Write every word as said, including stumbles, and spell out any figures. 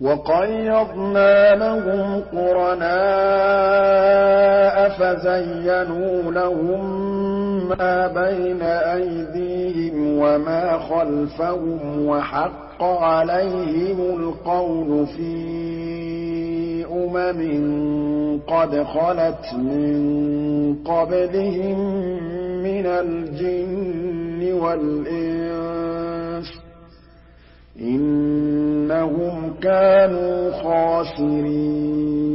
وَقَيَّضْنَا لَهُمْ قُرَنَاءَ فَزَيَّنُوا لَهُم مَّا بَيْنَ أَيْدِيهِمْ وَمَا خَلْفَهُمْ وَحَقَّ عَلَيْهِمُ الْقَوْلُ فِي أُمَمٍ قَدْ خَلَتْ مِن قَبْلِهِم مِّنَ الْجِنِّ وَالْإِنسِ ۖ إِنَّهُمْ كَانُوا خَاسِرِينَ